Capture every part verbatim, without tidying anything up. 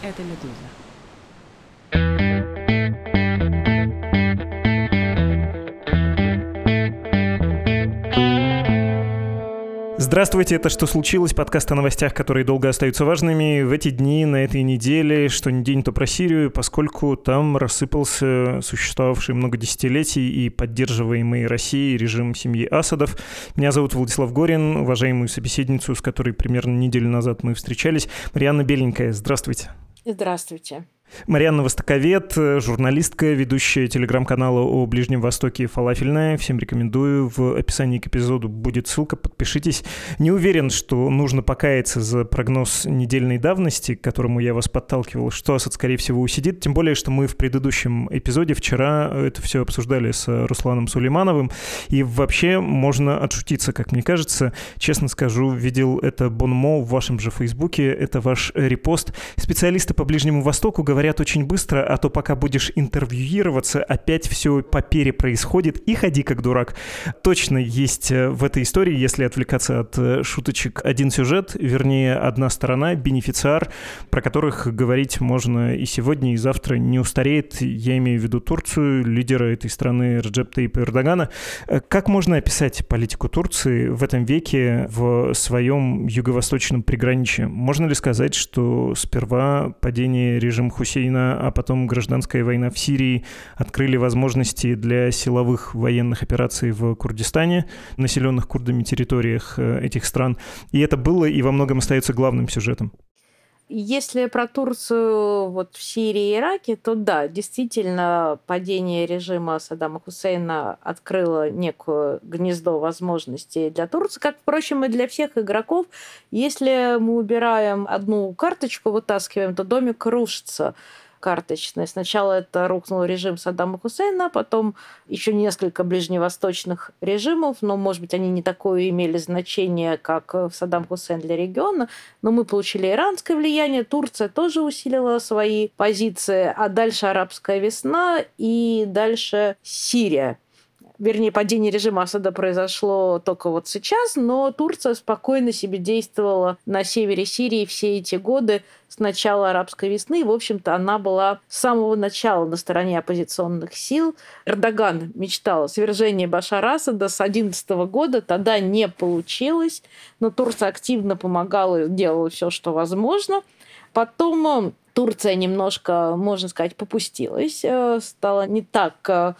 Это «Медуза». Здравствуйте, это «Что случилось?» Подкаст о новостях, которые долго остаются важными. В эти дни, на этой неделе, что ни день, то про Сирию, поскольку там рассыпался существовавший много десятилетий и поддерживаемый Россией режим семьи Асадов. Меня зовут Владислав Горин, уважаемую собеседницу, с которой примерно неделю назад мы встречались, Марианна Беленькая. Здравствуйте. Здравствуйте. Марианна востоковед, журналистка, ведущая телеграм-канала о Ближнем Востоке «Фалафельная». Всем рекомендую. В описании к эпизоду будет ссылка, подпишитесь. Не уверен, что нужно покаяться за прогноз недельной давности, к которому я вас подталкивал, что Асад, скорее всего, усидит. Тем более, что мы в предыдущем эпизоде вчера это все обсуждали с Русланом Сулеймановым. И вообще можно отшутиться, как мне кажется. Честно скажу, видел это бонмо в вашем же Фейсбуке. Это ваш репост. Специалисты по Ближнему Востоку говорят, Говорят очень быстро, а то пока будешь интервьюироваться, опять все по пере происходит, и ходи как дурак. Точно есть в этой истории, если отвлекаться от шуточек, один сюжет, вернее, одна сторона, бенефициар, про которых говорить можно и сегодня, и завтра, не устареет. Я имею в виду Турцию, лидера этой страны Реджеп Тайипа Эрдогана. Как можно описать политику Турции в этом веке в своем юго-восточном приграничье? Можно ли сказать, что сперва падение режима Хусейна, а потом гражданская война в Сирии открыли возможности для силовых военных операций в Курдистане, населенных курдами территориях этих стран. И это было и во многом остается главным сюжетом. Если про Турцию вот в Сирии и Ираке, то да, действительно, падение режима Саддама Хусейна открыло некое гнездо возможностей для Турции, как, впрочем, и для всех игроков. Если мы убираем одну карточку, вытаскиваем, то домик рушится карточной. Сначала это рухнул режим Саддама Хусейна, потом еще несколько ближневосточных режимов, но, может быть, они не такое имели значение, как Саддам Хусейн для региона, но мы получили иранское влияние, Турция тоже усилила свои позиции, а дальше арабская весна и дальше Сирия. Вернее, падение режима Асада произошло только вот сейчас, но Турция спокойно себе действовала на севере Сирии все эти годы с начала арабской весны. И, в общем-то, она была с самого начала на стороне оппозиционных сил. Эрдоган мечтал о свержении Башара Асада с две тысячи одиннадцатого года. Тогда не получилось, но Турция активно помогала, делала все, что возможно. Потом Турция немножко, можно сказать, попустилась, стала не так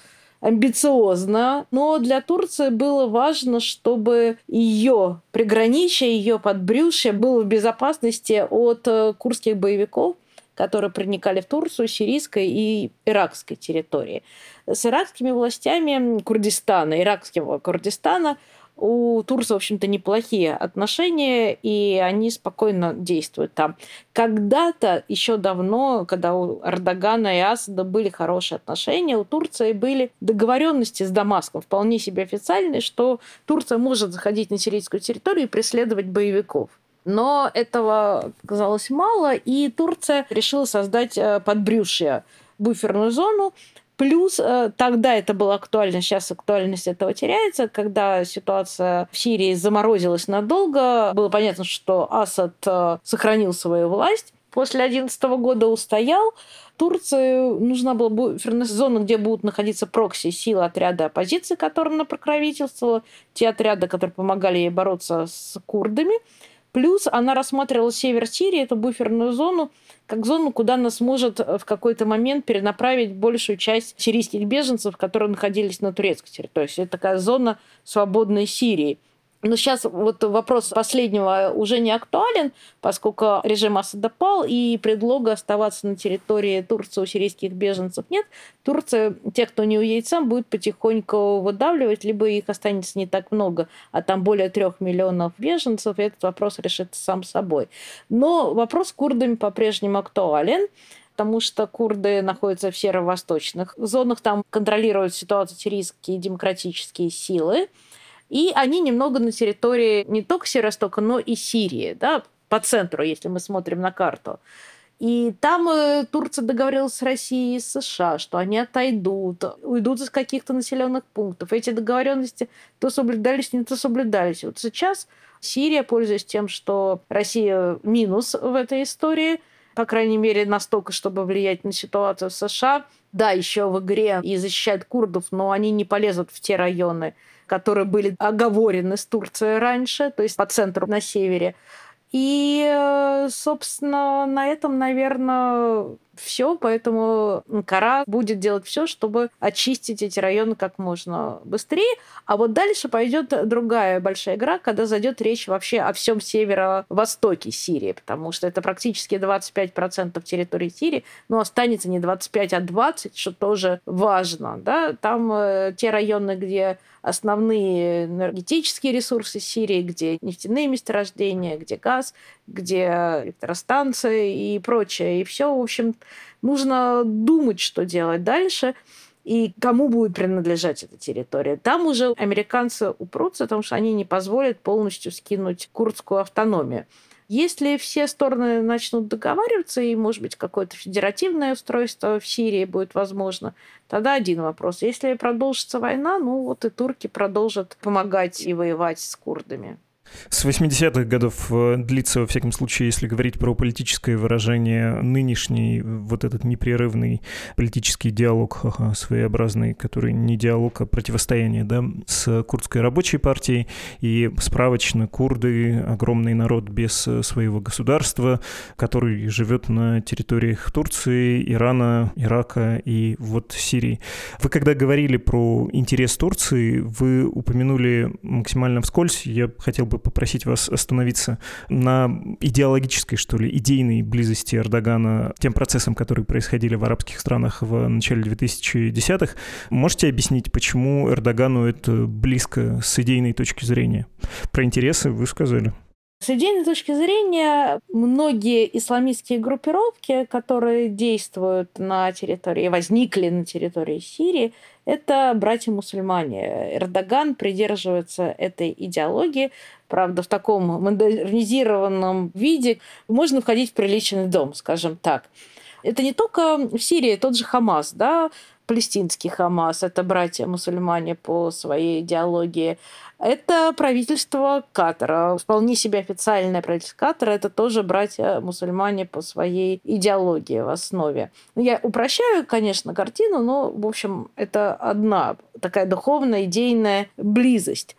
амбициозно, но для Турции было важно, чтобы ее приграничье, ее подбрюшье было в безопасности от курдских боевиков, которые проникали в Турцию, сирийской и иракской территории. С иракскими властями Курдистана, иракского Курдистана, у Турции, в общем-то, неплохие отношения, и они спокойно действуют там. Когда-то, еще давно, когда у Эрдогана и Асада были хорошие отношения, у Турции были договоренности с Дамаском, вполне себе официальные, что Турция может заходить на сирийскую территорию и преследовать боевиков. Но этого оказалось мало, и Турция решила создать подбрюшье, буферную зону. Плюс тогда это было актуально, сейчас актуальность этого теряется, когда ситуация в Сирии заморозилась надолго. Было понятно, что Асад сохранил свою власть. После две тысячи одиннадцатого года устоял. Турции нужна была буферная зона, где будут находиться прокси, силы, отряды оппозиции, которым она покровительствовала, те отряды, которые помогали ей бороться с курдами. Плюс она рассматривала север Сирии, эту буферную зону, как зону, куда она сможет в какой-то момент перенаправить большую часть сирийских беженцев, которые находились на турецкой территории. То есть это такая зона свободной Сирии. Но сейчас вот вопрос последнего уже не актуален, поскольку режим Асада пал, и предлога оставаться на территории Турции у сирийских беженцев нет. Турция, те, кто не уедет сам, будет потихоньку выдавливать, либо их останется не так много, а там более трех миллионов беженцев, и этот вопрос решится сам собой. Но вопрос с курдами по-прежнему актуален, потому что курды находятся в северо-восточных зонах, там контролируют ситуацию сирийские демократические силы, и они немного на территории не только Северо-Востока, но и Сирии, да, по центру, если мы смотрим на карту. И там э, Турция договорилась с Россией и США, что они отойдут, уйдут из каких-то населенных пунктов. Эти договоренности то соблюдались, не то соблюдались. Вот сейчас Сирия, пользуясь тем, что Россия минус в этой истории, по крайней мере, настолько, чтобы влиять на ситуацию в США. Да, еще в игре и защищают курдов, но они не полезут в те районы, которые были оговорены с Турцией раньше, то есть по центру на севере. И, собственно, на этом, наверное, все. Поэтому Анкара будет делать все, чтобы очистить эти районы как можно быстрее. А вот дальше пойдет другая большая игра, когда зайдет речь вообще о всем северо-востоке Сирии, потому что это практически двадцать пять процентов территории Сирии, но останется не двадцать пять, а двадцать, что тоже важно. Да? Там э, те районы, где основные энергетические ресурсы Сирии, где нефтяные месторождения, где газ, где электростанции и прочее. И все, в общем, нужно думать, что делать дальше и кому будет принадлежать эта территория. Там уже американцы упрутся, потому что они не позволят полностью скинуть курдскую автономию. Если все стороны начнут договариваться, и, может быть, какое-то федеративное устройство в Сирии будет возможно, тогда один вопрос. Если продолжится война, ну вот и турки продолжат помогать и воевать с курдами. С восьмидесятых годов длится, во всяком случае, если говорить про политическое выражение, нынешний вот этот непрерывный политический диалог, ага, своеобразный, который не диалог, а противостояние, да, с курдской рабочей партией. И справочно курды — огромный народ без своего государства, который живет на территориях Турции, Ирана, Ирака и вот Сирии. Вы когда говорили про интерес Турции, вы упомянули максимально вскользь, я хотел бы попросить вас остановиться на идеологической, что ли, идейной близости Эрдогана к тем процессам, которые происходили в арабских странах в начале две тысячи десятых. Можете объяснить, почему Эрдогану это близко с идейной точки зрения? Про интересы вы сказали. С идейной точки зрения, многие исламистские группировки, которые действуют на территории, возникли на территории Сирии, это братья-мусульмане. Эрдоган придерживается этой идеологии. Правда, в таком модернизированном виде можно входить в приличный дом, скажем так. Это не только в Сирии, тот же Хамас, да, палестинский Хамас, это братья-мусульмане по своей идеологии. Это правительство Катара, вполне себе официальное правительство Катара, это тоже братья-мусульмане по своей идеологии в основе. Я упрощаю, конечно, картину, но, в общем, это одна такая духовная, идейная близость.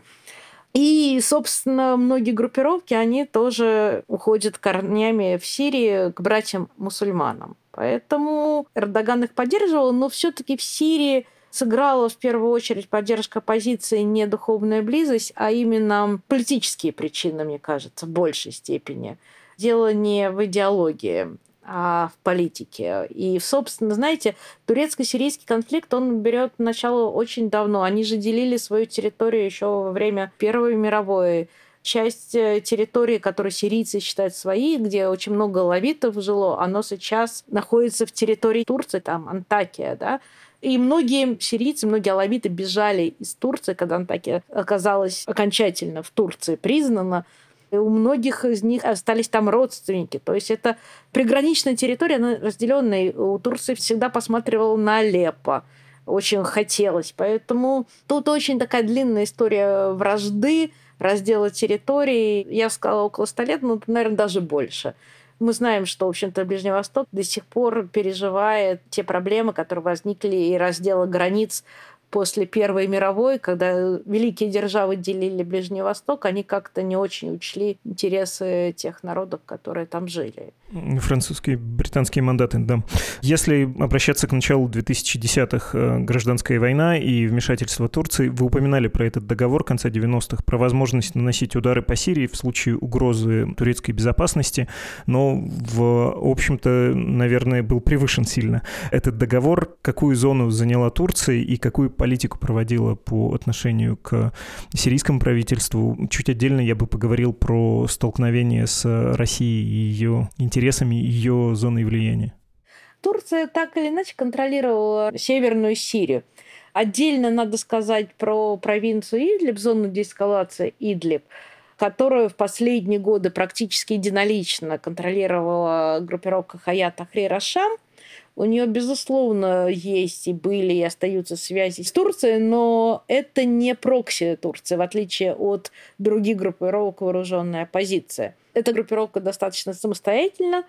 И, собственно, многие группировки, они тоже уходят корнями в Сирии к братьям-мусульманам. Поэтому Эрдоган их поддерживал, но все-таки в Сирии сыграла в первую очередь поддержка оппозиции не духовная близость, а именно политические причины, мне кажется, в большей степени. Дело не в идеологии, а в политике. И, собственно, знаете, турецко-сирийский конфликт, он берет начало очень давно. Они же делили свою территорию еще во время Первой мировой. Часть территории, которую сирийцы считают своей, где очень много алавитов жило, оно сейчас находится в территории Турции, там Антакия, да. И многие сирийцы, многие алавиты бежали из Турции, когда Антакия оказалась окончательно в Турции признана. И у многих из них остались там родственники. То есть это приграничная территория, она разделенная. У Турции всегда посматривала на Алеппо. Очень хотелось. Поэтому тут очень такая длинная история вражды, раздела территории. Я сказала, около ста лет, но, наверное, даже больше. Мы знаем, что, в общем-то, Ближний Восток до сих пор переживает те проблемы, которые возникли и раздела границ после Первой мировой, когда великие державы делили Ближний Восток, они как-то не очень учли интересы тех народов, которые там жили. Французские, британские мандаты, да. Если обращаться к началу две тысячи десятых, гражданская война и вмешательство Турции, вы упоминали про этот договор конца девяностых, про возможность наносить удары по Сирии в случае угрозы турецкой безопасности, но, в общем-то, наверное, был превышен сильно. Этот договор, какую зону заняла Турция и какую политику проводила по отношению к сирийскому правительству? Чуть отдельно я бы поговорил про столкновение с Россией и ее интересами, ее зоной влияния. Турция так или иначе контролировала Северную Сирию. Отдельно надо сказать про провинцию Идлиб, зону деэскалации Идлиб, которую в последние годы практически единолично контролировала группировка Хаят Тахрир аш-Шам. У нее, безусловно, есть и были, и остаются связи с Турцией, но это не прокси Турции, в отличие от других группировок вооруженной оппозиции. Эта группировка достаточно самостоятельна,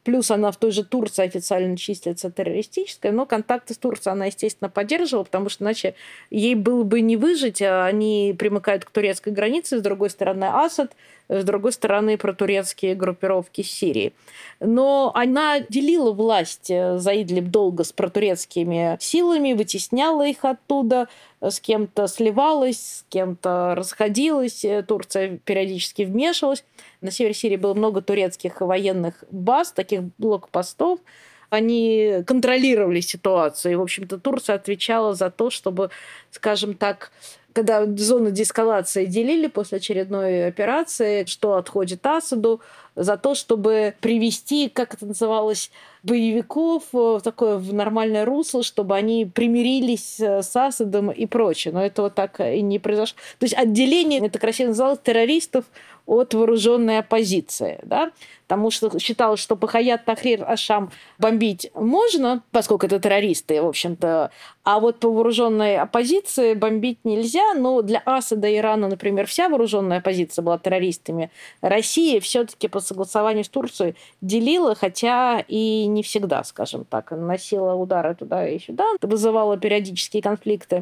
Плюс она в той же Турции официально числится террористической, но контакты с Турцией она, естественно, поддерживала, потому что иначе ей было бы не выжить. А они примыкают к турецкой границе, с другой стороны Асад, с другой стороны протурецкие группировки Сирии. Но она делила власть за Идлиб долго с протурецкими силами, вытесняла их оттуда, с кем-то сливалась, с кем-то расходилась. Турция периодически вмешивалась. На севере Сирии было много турецких военных баз, таких блокпостов. Они контролировали ситуацию. И, в общем-то, Турция отвечала за то, чтобы, скажем так, когда зону деэскалации делили после очередной операции, что отходит Асаду, за то, чтобы привести, как это называлось, боевиков в такое в нормальное русло, чтобы они примирились с Асадом и прочее. Но этого так и не произошло. То есть отделение, это красиво называлось, террористов от вооруженной оппозиции. Да? Потому что считалось, что по Хаят Тахрир Аш-Шам бомбить можно, поскольку это террористы, в общем-то, а вот по вооруженной оппозиции бомбить нельзя. Но для Асада и Ирана, например, вся вооруженная оппозиция была террористами. Россия все-таки по согласованию с Турцией делила, хотя и не всегда, скажем так, наносила удары туда и сюда, это вызывало периодические конфликты.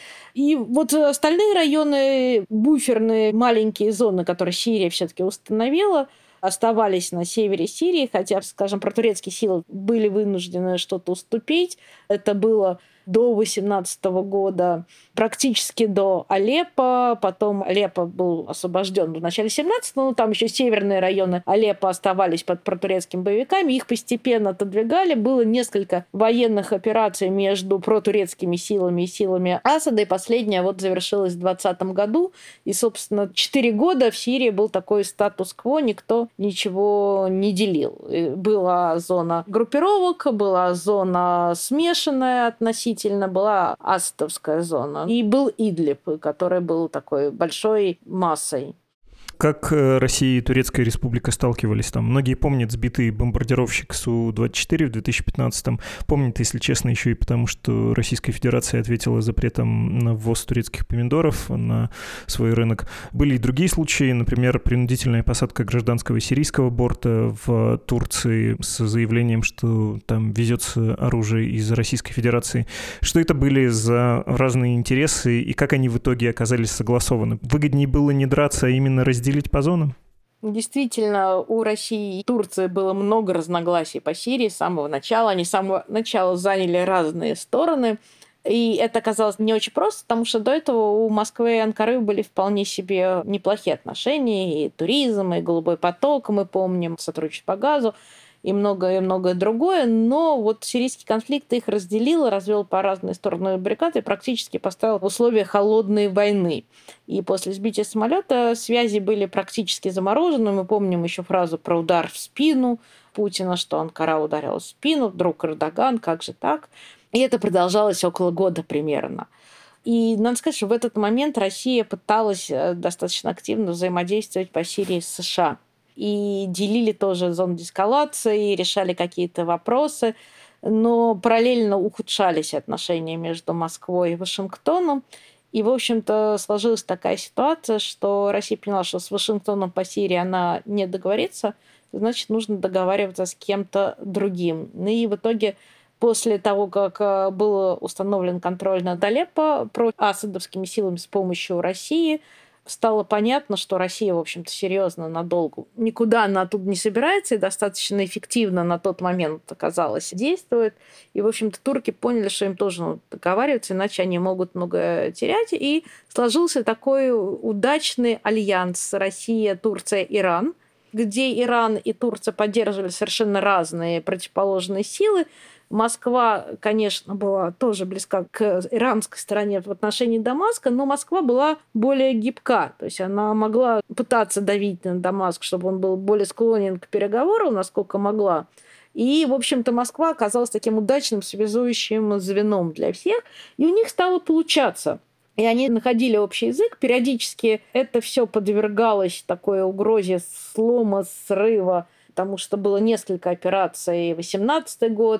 И вот остальные районы, буферные маленькие зоны, которые Сирия все-таки установила, оставались на севере Сирии, хотя, скажем, протурецкие силы были вынуждены что-то уступить. Это было до восемнадцатого года, практически до Алеппо. Потом Алеппо был освобожден в начале семнадцатого, но там еще северные районы Алеппо оставались под протурецкими боевиками. Их постепенно отодвигали. Было несколько военных операций между протурецкими силами и силами Асада. И последняя вот завершилась в двадцатом году. И, собственно, четыре года в Сирии был такой статус-кво, никто ничего не делил. Была зона группировок, была зона смешанная относительно, была асадовская зона. И был Идлиб, который был такой большой массой. Как Россия и Турецкая республика сталкивались там? Многие помнят сбитый бомбардировщик Су двадцать четыре в две тысячи пятнадцатом. Помнят, если честно, еще и потому, что Российская Федерация ответила запретом на ввоз турецких помидоров на свой рынок. Были и другие случаи, например, принудительная посадка гражданского сирийского борта в Турции с заявлением, что там везется оружие из Российской Федерации. Что это были за разные интересы и как они в итоге оказались согласованы? Выгоднее было не драться, а именно разделить делить по зонам? Действительно, у России и Турции было много разногласий по Сирии с самого начала. Они с самого начала заняли разные стороны. И это оказалось не очень просто, потому что до этого у Москвы и Анкары были вполне себе неплохие отношения. И туризм, и голубой поток, мы помним, сотрудничество по газу, и многое, и многое другое. Но вот сирийский конфликт их разделил, развел по разные стороны баррикад и практически поставил в условия холодной войны. И после сбития самолета связи были практически заморожены. Мы помним еще фразу про удар в спину Путина, что Анкара ударила в спину, вдруг Эрдоган, как же так? И это продолжалось около года примерно. И надо сказать, что в этот момент Россия пыталась достаточно активно взаимодействовать по Сирии с США. И делили тоже зону деэскалации, решали какие-то вопросы, но параллельно ухудшались отношения между Москвой и Вашингтоном. И, в общем-то, сложилась такая ситуация, что Россия поняла, что с Вашингтоном по Сирии она не договорится, значит, нужно договариваться с кем-то другим. Ну и в итоге, после того, как был установлен контроль над Алеппо асадовскими силами с помощью России, стало понятно, что Россия, в общем-то, серьезно надолго никуда она оттуда не собирается и достаточно эффективно на тот момент оказалось действует. И, в общем-то, турки поняли, что им тоже надо договариваться, иначе они могут много терять. И сложился такой удачный альянс Россия, Турция, Иран, где Иран и Турция поддерживали совершенно разные противоположные силы. Москва, конечно, была тоже близка к иранской стороне в отношении Дамаска, но Москва была более гибка. То есть она могла пытаться давить на Дамаск, чтобы он был более склонен к переговорам, насколько могла. И, в общем-то, Москва оказалась таким удачным связующим звеном для всех. И у них стало получаться. И они находили общий язык. Периодически это все подвергалось такой угрозе слома, срыва, потому что было несколько операций. восемнадцатый год,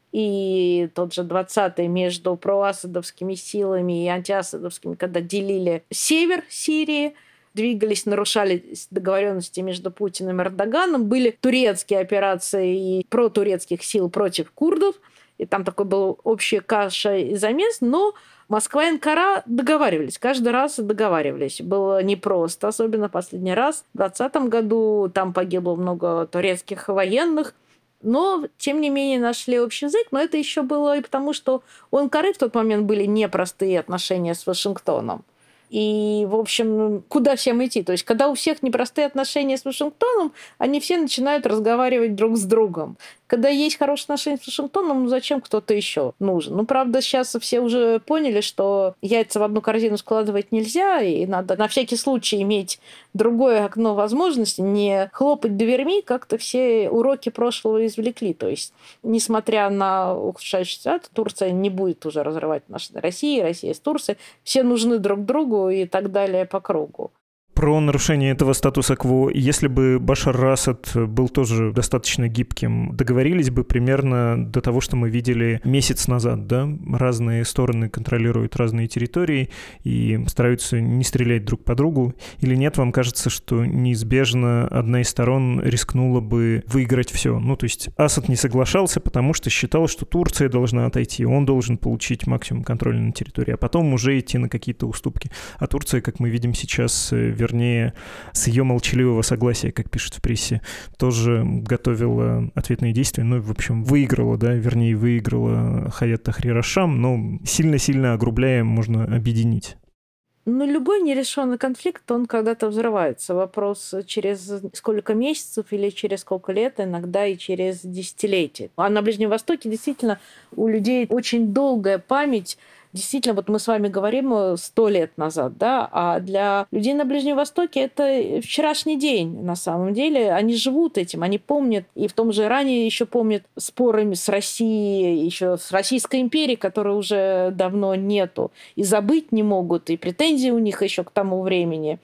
и тот же двадцатый между проасадовскими силами и антиасадовскими, когда делили север Сирии. двигались, нарушали договоренности между Путиным и Эрдоганом. Были турецкие операции и протурецких сил против курдов. И там такой был общая каша и замес. Но Москва и Анкара договаривались. Каждый раз договаривались. Было непросто, особенно последний раз. В двадцатом году там погибло много турецких военных. Но, тем не менее, нашли общий язык. Но это еще было и потому, что у Анкары в тот момент были непростые отношения с Вашингтоном. И, в общем, куда всем идти? То есть, когда у всех непростые отношения с Вашингтоном, они все начинают разговаривать друг с другом. Когда есть хорошие отношения с Вашингтоном, ну зачем кто-то еще нужен? Ну, правда, сейчас все уже поняли, что яйца в одну корзину складывать нельзя, и надо на всякий случай иметь другое окно возможностей, не хлопать дверьми, как-то все уроки прошлого извлекли. То есть, несмотря на ухудшающуюся ситуацию, Турция не будет уже разрывать наши России, Россия с Турцией. Все нужны друг другу и так далее по кругу. Про нарушение этого статуса-кво. Если бы Башар Асад был тоже достаточно гибким, договорились бы примерно до того, что мы видели месяц назад, да? Разные стороны контролируют разные территории и стараются не стрелять друг по другу. Или нет, вам кажется, что неизбежно одна из сторон рискнула бы выиграть все? Ну, то есть Асад не соглашался, потому что считал, что Турция должна отойти, он должен получить максимум контроля на территории, а потом уже идти на какие-то уступки. А Турция, как мы видим сейчас, вернее, с ее молчаливого согласия, как пишут в прессе, тоже готовила ответные действия. Ну, в общем, выиграла, да, вернее, выиграла Хаят Тахрир аш-Шам, но сильно-сильно огрубляя можно объединить. Ну, любой нерешенный конфликт, он когда-то взрывается. Вопрос через сколько месяцев или через сколько лет, иногда и через десятилетия. А на Ближнем Востоке действительно у людей очень долгая память. Действительно, вот мы с вами говорим сто лет назад, да, а для людей на Ближнем Востоке это вчерашний день на самом деле. Они живут этим, они помнят, и в том же Иране еще помнят споры с Россией, еще с Российской империей, которой уже давно нету, и забыть не могут, и претензии у них еще к тому времени.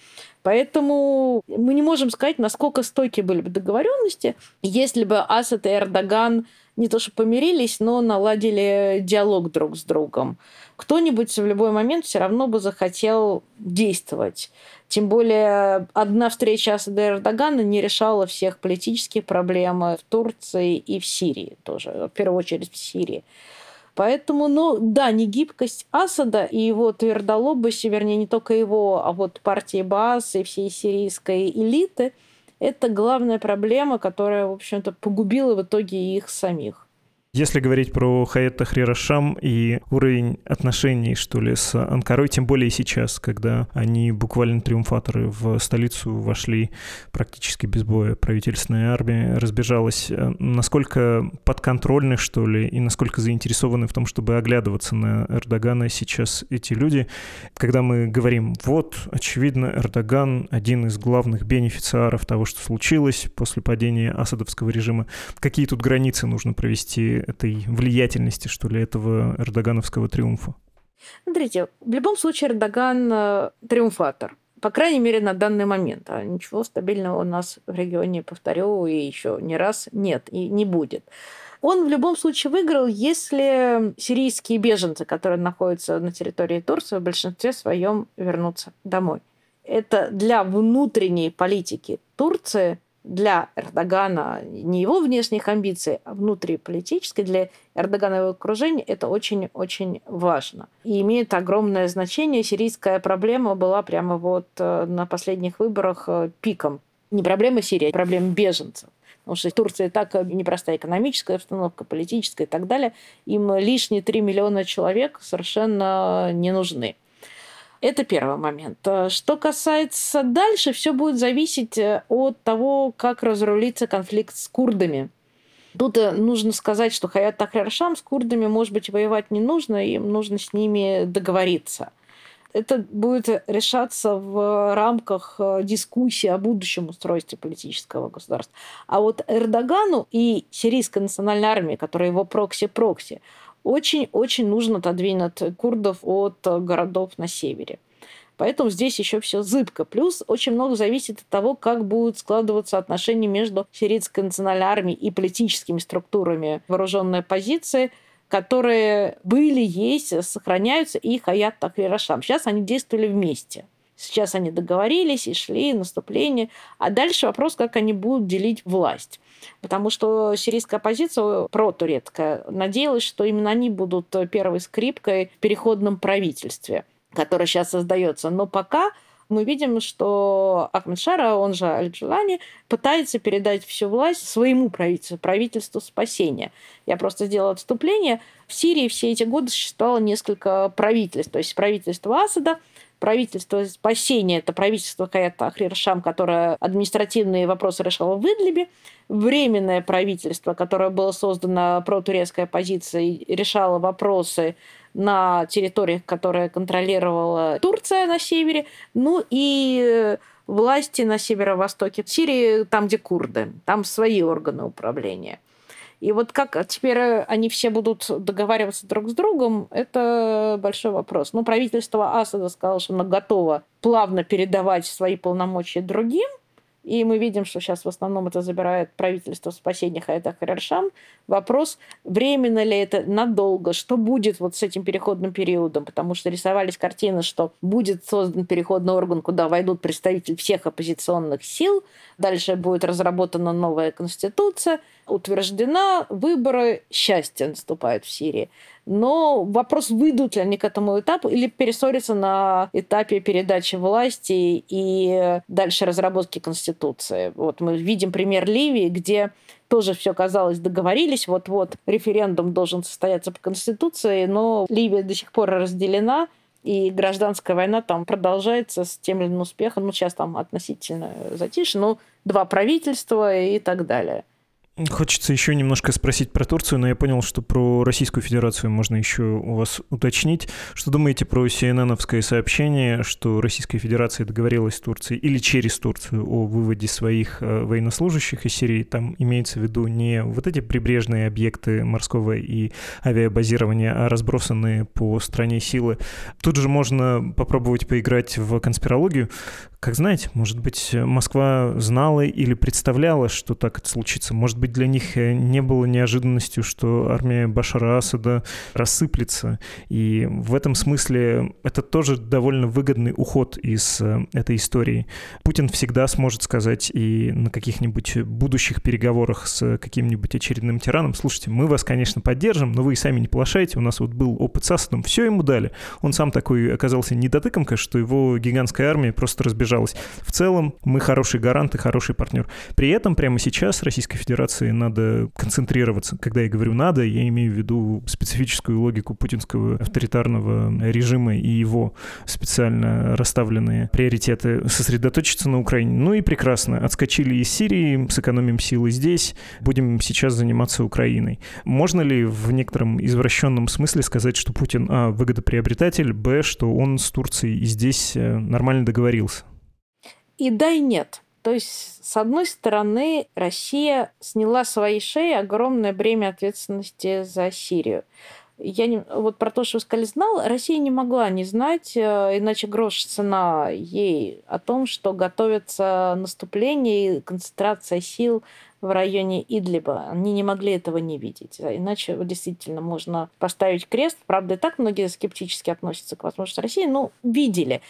Поэтому мы не можем сказать, насколько стойкие были бы договоренности, если бы Асад и Эрдоган не то что помирились, но наладили диалог друг с другом. Кто-нибудь в любой момент все равно бы захотел действовать. Тем более одна встреча Асада и Эрдогана не решала всех политических проблем в Турции и в Сирии тоже, в первую очередь в Сирии. Поэтому, ну да, негибкость Асада и его твердолобость, вернее, не только его, а вот партии Баас и всей сирийской элиты, это главная проблема, которая, в общем-то, погубила в итоге их самих. Если говорить про Хаят Тахрир аш-Шам и уровень отношений, что ли, с Анкарой, тем более сейчас, когда они буквально триумфаторы в столицу вошли практически без боя, правительственная армия разбежалась, насколько подконтрольны, что ли, и насколько заинтересованы в том, чтобы оглядываться на Эрдогана сейчас эти люди, когда мы говорим, вот, очевидно, Эрдоган один из главных бенефициаров того, что случилось после падения асадовского режима. Какие тут границы нужно провести этой влиятельности, что ли, этого эрдогановского триумфа? Смотрите, в любом случае Эрдоган э, триумфатор. По крайней мере, на данный момент. А ничего стабильного у нас в регионе, повторю, и еще не раз нет и не будет. Он в любом случае выиграл, если сирийские беженцы, которые находятся на территории Турции, в большинстве своем вернутся домой. Это для внутренней политики Турции, для Эрдогана, не его внешних амбиций, а внутриполитической, для Эрдогана и его окружения это очень-очень важно. И имеет огромное значение. Сирийская проблема была прямо вот на последних выборах пиком. Не проблема Сирии, а проблема беженцев. Потому что Турция и так непростая экономическая обстановка, политическая и так далее. Им лишние три миллиона человек совершенно не нужны. Это первый момент. Что касается дальше, все будет зависеть от того, как разрулится конфликт с курдами. Тут нужно сказать, что Хаят Тахрир аш-Шам с курдами, может быть, воевать не нужно, им нужно с ними договориться. Это будет решаться в рамках дискуссии о будущем устройстве политического государства. А вот Эрдогану и сирийской национальной армии, которая его прокси-прокси, очень-очень нужно отодвинуть курдов от городов на севере. Поэтому здесь еще все зыбко. Плюс очень много зависит от того, как будут складываться отношения между сирийской национальной армией и политическими структурами вооруженной оппозиции, которые были, есть, сохраняются, и Хаят Тахрир аш-Шам. Сейчас они действовали вместе. Сейчас они договорились и шли наступление. А дальше вопрос, как они будут делить власть. Потому что сирийская оппозиция, протурецкая, надеялась, что именно они будут первой скрипкой в переходном правительстве, которое сейчас создается. Но пока мы видим, что Ахмед Шара, он же Аль-Джулани, пытается передать всю власть своему правительству, правительству спасения. Я просто сделала отступление. В Сирии все эти годы существовало несколько правительств. То есть правительство Асада, правительство спасения, это правительство Хаята Ахрир-Шам, которое административные вопросы решало в Идлибе, временное правительство, которое было создано протурецкой оппозицией, решало вопросы на территориях, которые контролировала Турция на севере, ну и власти на северо-востоке Сирии, там, где курды, там свои органы управления. И вот как теперь они все будут договариваться друг с другом, это большой вопрос. Ну, правительство Асада сказало, что оно готово плавно передавать свои полномочия другим, и мы видим, что сейчас в основном это забирает правительство спасения Хаята Ахрир-Шам. Вопрос, временно ли это, надолго, что будет вот с этим переходным периодом, потому что рисовались картины, что будет создан переходный орган, куда войдут представители всех оппозиционных сил, дальше будет разработана новая конституция, утверждена, выборы, счастье наступает в Сирии. Но вопрос, выйдут ли они к этому этапу или перессорятся на этапе передачи власти и дальше разработки конституции. Вот мы видим пример Ливии, где тоже все казалось, договорились, вот-вот референдум должен состояться по конституции, но Ливия до сих пор разделена, и гражданская война там продолжается с тем или иным успехом. Ну, сейчас там относительно затишье, но два правительства и так далее. Хочется еще немножко спросить про Турцию, но я понял, что про Российскую Федерацию можно еще у вас уточнить. Что думаете про си эн эн-овское сообщение, что Российская Федерация договорилась с Турцией или через Турцию о выводе своих военнослужащих из Сирии? Там имеется в виду не вот эти прибрежные объекты морского и авиабазирования, а разбросанные по стране силы. Тут же можно попробовать поиграть в конспирологию. Как знаете, может быть, Москва знала или представляла, что так это случится. Может быть, для них не было неожиданностью, что армия Башара Асада рассыплется. И в этом смысле это тоже довольно выгодный уход из этой истории. Путин всегда сможет сказать и на каких-нибудь будущих переговорах с каким-нибудь очередным тираном: слушайте, мы вас, конечно, поддержим, но вы и сами не плашайте. У нас вот был опыт с Асадом, все ему дали. Он сам такой оказался недотыкомка, что его гигантская армия просто разбежалась. В целом, мы хороший гарант и хороший партнер. При этом прямо сейчас Российской Федерации надо концентрироваться. Когда я говорю «надо», я имею в виду специфическую логику путинского авторитарного режима и его специально расставленные приоритеты. Сосредоточиться на Украине. Ну и прекрасно. Отскочили из Сирии, сэкономим силы здесь, будем сейчас заниматься Украиной. Можно ли в некотором извращенном смысле сказать, что Путин, а, выгодоприобретатель, б, что он с Турцией и здесь нормально договорился? И да, и нет. То есть, с одной стороны, Россия сняла с своей шеи огромное бремя ответственности за Сирию. Я не, вот про то, что вы сказали, знал, Россия не могла не знать, иначе грош цена ей о том, что готовится наступление и концентрация сил в районе Идлиба. Они не могли этого не видеть. Иначе действительно можно поставить крест. Правда, и так многие скептически относятся к возможности России, но видели.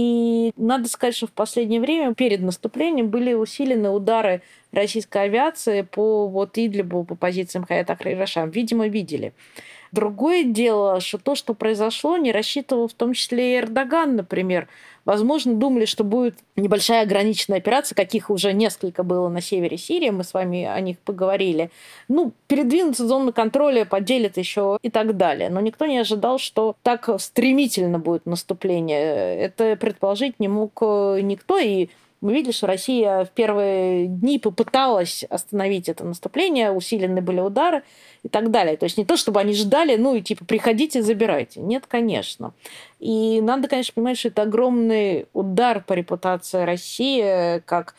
И надо сказать, что в последнее время перед наступлением были усилены удары российской авиации по вот Идлибу, по позициям Хаята Ахрир-Шам. Видимо, видели. Другое дело, что то, что произошло, не рассчитывал в том числе и Эрдоган, например. Возможно, думали, что будет небольшая ограниченная операция, каких уже несколько было на севере Сирии, мы с вами о них поговорили. Ну, передвинуться зону контроля, поделят еще и так далее. Но никто не ожидал, что так стремительно будет наступление. Это предположить не мог никто, и мы видели, что Россия в первые дни попыталась остановить это наступление, усилены были удары и так далее. То есть не то, чтобы они ждали, ну и типа приходите, забирайте. Нет, конечно. И надо, конечно, понимать, что это огромный удар по репутации России как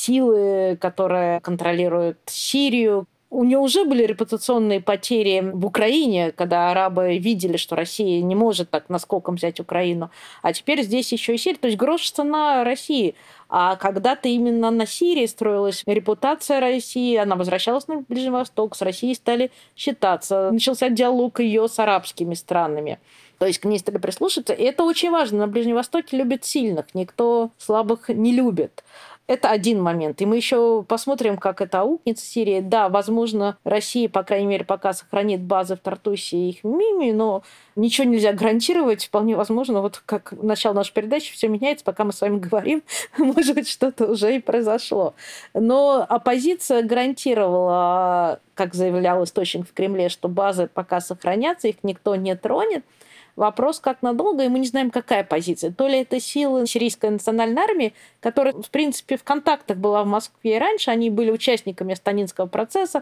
силы, которая контролирует Сирию. У нее уже были репутационные потери в Украине, когда арабы видели, что Россия не может так наскоком взять Украину. А теперь здесь еще и Сирия. То есть грош цена России. А когда-то именно на Сирии строилась репутация России, она возвращалась на Ближний Восток, с Россией стали считаться. Начался диалог ее с арабскими странами. То есть к ней стали прислушаться. И это очень важно. На Ближнем Востоке любят сильных. Никто слабых не любит. Это один момент. И мы еще посмотрим, как это аукнется в Сирии. Да, возможно, Россия, по крайней мере, пока сохранит базы в Тартусе и Хмиме, но ничего нельзя гарантировать. Вполне возможно, вот как начало нашей передачи, все меняется, пока мы с вами говорим, может быть, что-то уже и произошло. Но оппозиция гарантировала, как заявлял источник в Кремле, что базы пока сохранятся, их никто не тронет. Вопрос, как надолго, и мы не знаем, какая позиция. То ли это силы Сирийской национальной армии, которая, в принципе, в контактах была в Москве и раньше, они были участниками Астанинского процесса,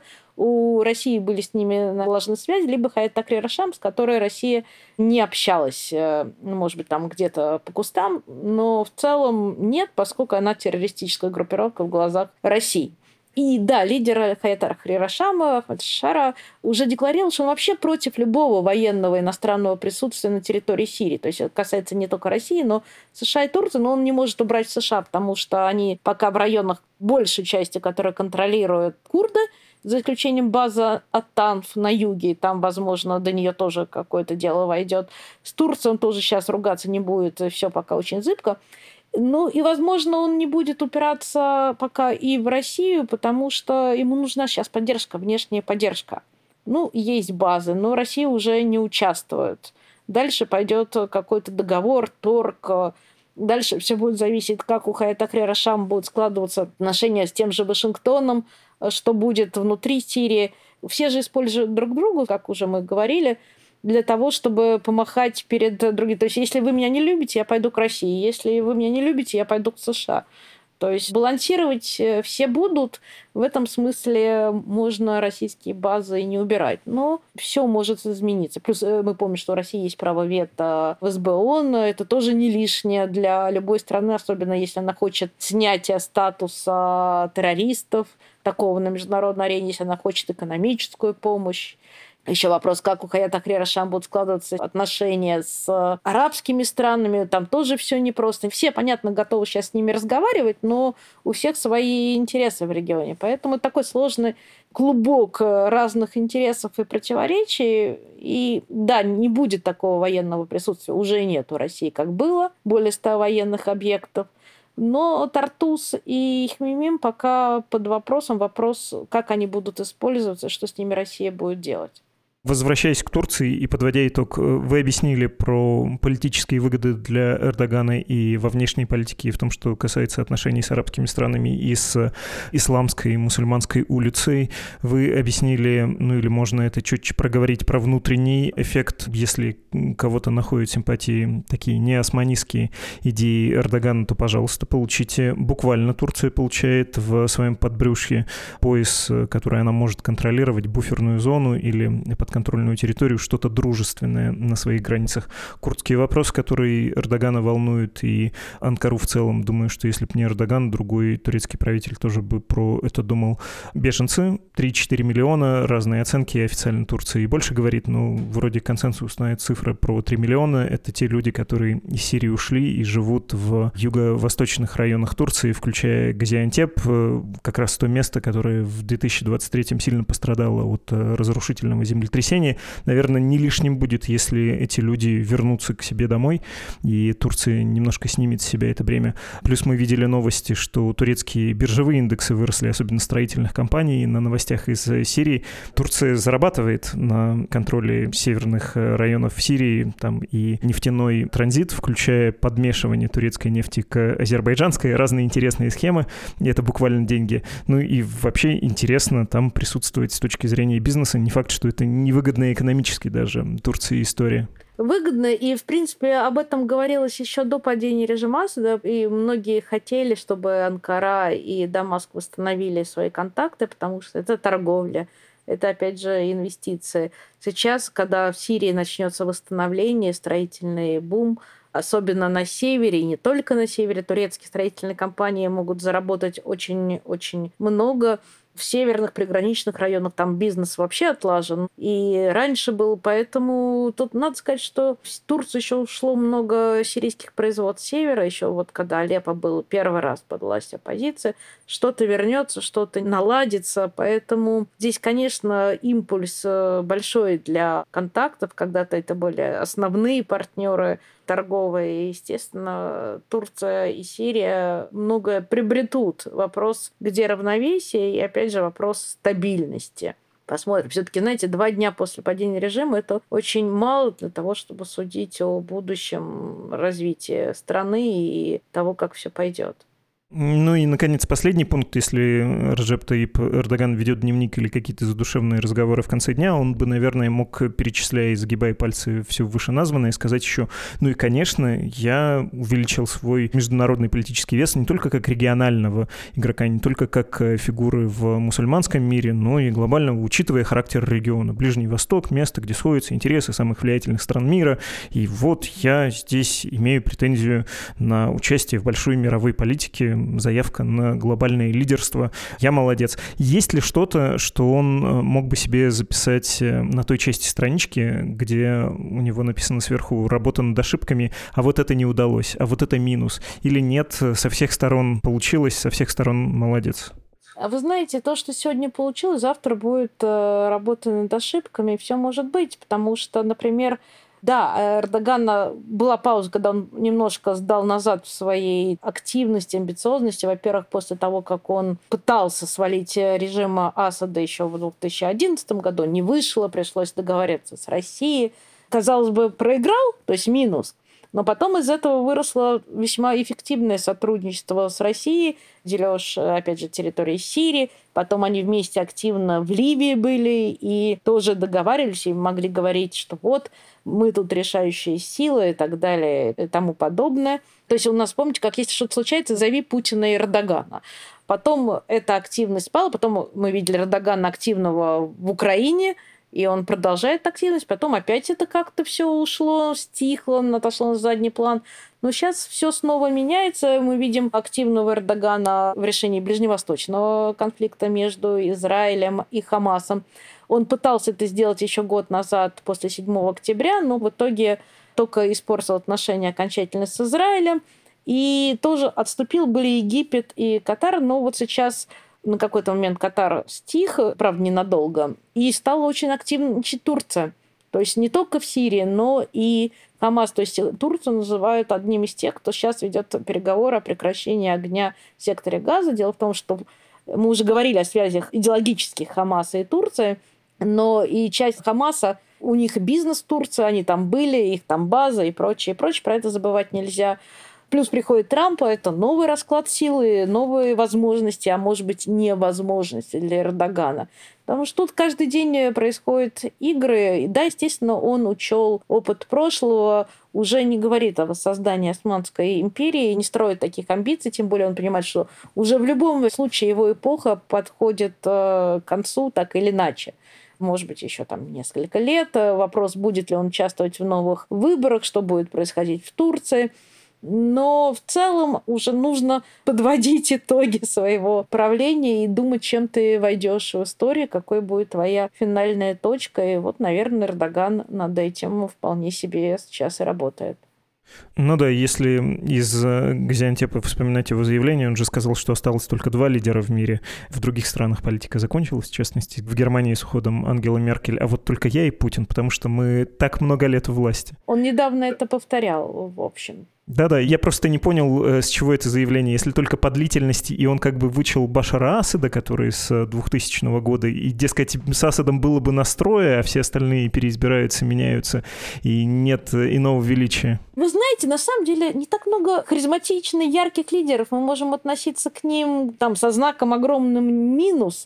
у России были с ними налажены связи, либо Хаят Такрир аш-Шам, с которой Россия не общалась, может быть, там где-то по кустам, но в целом нет, поскольку она террористическая группировка в глазах России. И да, лидер Хаят Такрир аш-Шама, Ахмад Шара, уже декларировал, что он вообще против любого военного иностранного присутствия на территории Сирии. То есть это касается не только России, но США и Турции, но он не может убрать США, потому что они пока в районах большей части, которые контролируют курды, за исключением базы Ат-Танф на юге, там, возможно, до нее тоже какое-то дело войдет. С Турцией он тоже сейчас ругаться не будет, все пока очень зыбко. Ну и, возможно, он не будет упираться пока и в Россию, потому что ему нужна сейчас поддержка, внешняя поддержка. Ну, есть базы, но Россия уже не участвует. Дальше пойдет какой-то договор, торг. Дальше все будет зависеть, как у Хаят Такрир аш-Шам будут складываться отношения с тем же Вашингтоном, что будет внутри Сирии. Все же используют друг друга, как уже мы говорили, для того, чтобы помахать перед другими. То есть, если вы меня не любите, я пойду к России. Если вы меня не любите, я пойду к США. То есть балансировать все будут. В этом смысле можно российские базы и не убирать. Но все может измениться. Плюс мы помним, что у России есть право вето в эс бэ ООН. Это тоже не лишнее для любой страны, особенно если она хочет снятия статуса террористов, такого на международной арене, если она хочет экономическую помощь. Еще вопрос, как у Хаят Такрир аш-Шам будут складываться отношения с арабскими странами. Там тоже все непросто. Все, понятно, готовы сейчас с ними разговаривать, но у всех свои интересы в регионе. Поэтому такой сложный клубок разных интересов и противоречий. И да, не будет такого военного присутствия. Уже нет у России, как было. Более ста военных объектов. Но Тартус и Хмимим пока под вопросом. Вопрос, как они будут использоваться, что с ними Россия будет делать. Возвращаясь к Турции и подводя итог, вы объяснили про политические выгоды для Эрдогана и во внешней политике, и в том, что касается отношений с арабскими странами и с исламской и мусульманской улицей. Вы объяснили, ну или можно это чуть проговорить, про внутренний эффект, если кого-то находят симпатии такие неосманистские идеи Эрдогана, то, пожалуйста, получите. Буквально Турция получает в своем подбрюшье пояс, который она может контролировать, буферную зону или под контрольную территорию, что-то дружественное на своих границах. Курдский вопрос, который Эрдогана волнует, и Анкару в целом. Думаю, что если бы не Эрдоган, другой турецкий правитель тоже бы про это думал. Беженцы, три-четыре миллиона, разные оценки, официально Турция и больше говорит, но вроде консенсусная цифра про три миллиона. Это те люди, которые из Сирии ушли и живут в юго-восточных районах Турции, включая Газиантеп, как раз то место, которое в две тысячи двадцать третьем сильно пострадало от разрушительного землетрясения. Наверное, не лишним будет, если эти люди вернутся к себе домой, и Турция немножко снимет с себя это бремя. Плюс мы видели новости, что турецкие биржевые индексы выросли, особенно строительных компаний. На новостях из Сирии Турция зарабатывает на контроле северных районов Сирии, там и нефтяной транзит, включая подмешивание турецкой нефти к азербайджанской, разные интересные схемы, и это буквально деньги. Ну и вообще интересно там присутствовать с точки зрения бизнеса. Не факт, что это невыгодная экономически даже Турции история. Выгодно, и, в принципе, об этом говорилось еще до падения режима Асада, и многие хотели, чтобы Анкара и Дамаск восстановили свои контакты, потому что это торговля, это, опять же, инвестиции. Сейчас, когда в Сирии начнется восстановление, строительный бум, особенно на севере, и не только на севере, турецкие строительные компании могут заработать очень-очень много. В северных приграничных районах там бизнес вообще отлажен. И раньше был, поэтому тут надо сказать, что в Турцию еще ушло много сирийских производств севера, еще вот когда Алеппо был первый раз под властью оппозиции, что-то вернется, что-то наладится. Поэтому здесь, конечно, импульс большой для контактов. Когда-то это были основные партнеры торговые. И, естественно, Турция и Сирия многое приобретут. Вопрос, где равновесие, и, опять же, вопрос стабильности. Посмотрим. Все-таки, знаете, два дня после падения режима это очень мало для того, чтобы судить о будущем развитии страны и того, как все пойдет. Ну и, наконец, последний пункт. Если Реджеп Таyyip Эрдоган ведет дневник или какие-то задушевные разговоры в конце дня, он бы, наверное, мог, перечисляя и загибая пальцы все вышеназванное, сказать еще, ну и, конечно, я увеличил свой международный политический вес не только как регионального игрока, не только как фигуры в мусульманском мире, но и глобально, учитывая характер региона. Ближний Восток — место, где сходятся интересы самых влиятельных стран мира. И вот я здесь имею претензию на участие в большой мировой политике, заявка на глобальное лидерство. Я молодец. Есть ли что-то, что он мог бы себе записать на той части странички, где у него написано сверху «работа над ошибками», а вот это не удалось, а вот это минус? Или нет, со всех сторон получилось, со всех сторон молодец? А вы знаете, то, что сегодня получилось, завтра будет э, работа над ошибками, все может быть, потому что, например, да, Эрдогана была пауза, когда он немножко сдал назад в своей активности, амбициозности. Во-первых, после того, как он пытался свалить режим Асада еще в две тысячи одиннадцатом году, не вышло, пришлось договариваться с Россией. Казалось бы, проиграл, то есть минус. Но потом из этого выросло весьма эффективное сотрудничество с Россией, дележ, опять же, территории Сирии. Потом они вместе активно в Ливии были и тоже договаривались и могли говорить, что вот мы тут решающие силы и так далее и тому подобное. То есть у нас, помните, как если что-то случается, зови Путина и Эрдогана. Потом эта активность спала, потом мы видели Эрдогана активного в Украине, и он продолжает активность, потом опять это как-то все ушло, стихло, отошло на задний план. Но сейчас все снова меняется. Мы видим активного Эрдогана в решении ближневосточного конфликта между Израилем и Хамасом. Он пытался это сделать еще год назад, после седьмого октября, но в итоге только испортил отношения окончательно с Израилем. И тоже отступил были Египет и Катар, но вот сейчас на какой-то момент Катар стих, правда, ненадолго, и стала очень активничать Турция. То есть не только в Сирии, но и Хамас. То есть Турцию называют одним из тех, кто сейчас ведет переговоры о прекращении огня в секторе Газа. Дело в том, что мы уже говорили о связях идеологических Хамаса и Турции, но и часть Хамаса, у них бизнес в Турции, они там были, их там база и прочее, и прочее. Про это забывать нельзя. Плюс приходит Трамп, это новый расклад силы, новые возможности, а может быть, невозможности для Эрдогана. Потому что тут каждый день происходят игры. И да, естественно, он учел опыт прошлого, уже не говорит о воссоздании Османской империи, не строит таких амбиций, тем более он понимает, что уже в любом случае его эпоха подходит к концу так или иначе. Может быть, еще там несколько лет. Вопрос, будет ли он участвовать в новых выборах, что будет происходить в Турции. Но в целом уже нужно подводить итоги своего правления и думать, чем ты войдешь в историю, какой будет твоя финальная точка. И вот, наверное, Эрдоган над этим вполне себе сейчас и работает. Ну да, если из Газиантепа вспоминать его заявление, он же сказал, что осталось только два лидера в мире. В других странах политика закончилась, в частности, в Германии с уходом Ангелы Меркель, а вот только я и Путин, потому что мы так много лет у власти. Он недавно это повторял, в общем. Да-да, я просто не понял, с чего это заявление. Если только по длительности, и он как бы вычел Башара Асада, который с двухтысячного года, и, дескать, с Асадом было бы настрое, а все остальные переизбираются, меняются, и нет иного величия. Вы знаете, на самом деле не так много харизматичных, ярких лидеров. Мы можем относиться к ним там со знаком огромным минус,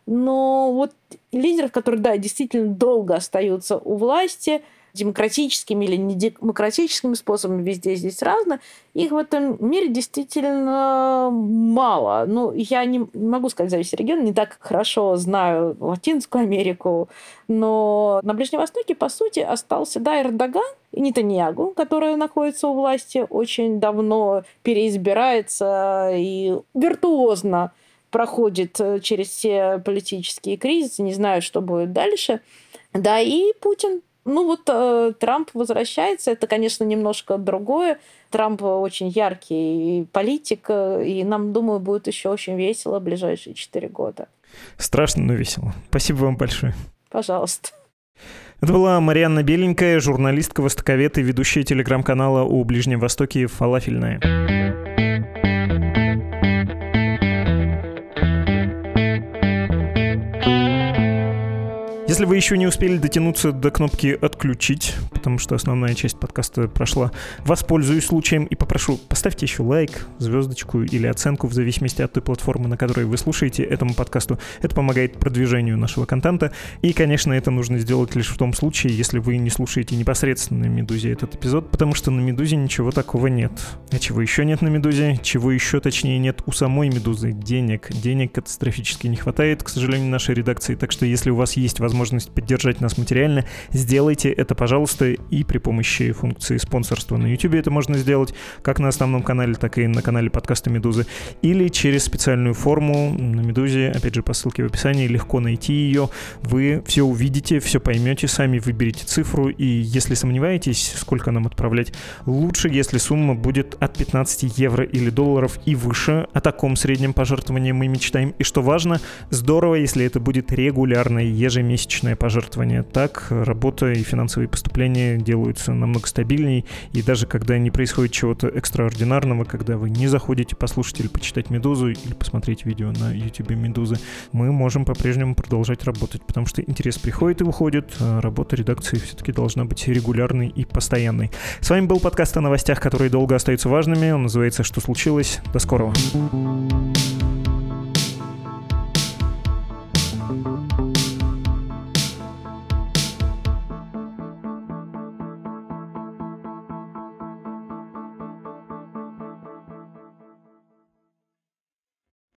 но вот лидеров, которые, да, действительно долго остаются у власти, демократическими или недемократическими способами, везде здесь разно, их в этом мире действительно мало. Ну, я не могу сказать, зависит от региона, не так хорошо знаю Латинскую Америку, но на Ближнем Востоке, по сути, остался, да, Эрдоган и Нетаньягу, который находится у власти очень давно, переизбирается и виртуозно проходит через все политические кризисы, не знаю, что будет дальше. Да, и Путин, ну вот э, Трамп возвращается, это, конечно, немножко другое. Трамп очень яркий политик, и нам, думаю, будет еще очень весело в ближайшие четыре года. Страшно, но весело. Спасибо вам большое. Пожалуйста. Это была Марианна Беленькая, журналистка, востоковед и ведущая телеграм-канала о Ближнем Востоке «Фалафельная». Если вы еще не успели дотянуться до кнопки «Отключить», потому что основная часть подкаста прошла, воспользуюсь случаем и попрошу, поставьте еще лайк, звездочку или оценку в зависимости от той платформы, на которой вы слушаете этому подкасту. Это помогает продвижению нашего контента. И, конечно, это нужно сделать лишь в том случае, если вы не слушаете непосредственно на «Медузе» этот эпизод, потому что на «Медузе» ничего такого нет. А чего еще нет на «Медузе»? Чего еще, точнее, нет у самой «Медузы»? Денег. Денег катастрофически не хватает, к сожалению, нашей редакции. Так что, если у вас есть возможность возможность поддержать нас материально, сделайте это, пожалуйста, и при помощи функции спонсорства на YouTube это можно сделать, как на основном канале, так и на канале подкаста «Медузы», или через специальную форму на «Медузе», опять же, по ссылке в описании, легко найти ее, вы все увидите, все поймете, сами выберите цифру, и если сомневаетесь, сколько нам отправлять, лучше, если сумма будет от пятнадцать евро или долларов и выше. О таком среднем пожертвовании мы мечтаем, и что важно, здорово, если это будет регулярное, ежемесячное пожертвование. Так работа и финансовые поступления делаются намного стабильнее, и даже когда не происходит чего-то экстраординарного, когда вы не заходите послушать или почитать «Медузу» или посмотреть видео на YouTube «Медузы», мы можем по-прежнему продолжать работать, потому что интерес приходит и уходит, а работа редакции все-таки должна быть регулярной и постоянной. С вами был подкаст о новостях, которые долго остаются важными. Он называется «Что случилось?». До скорого.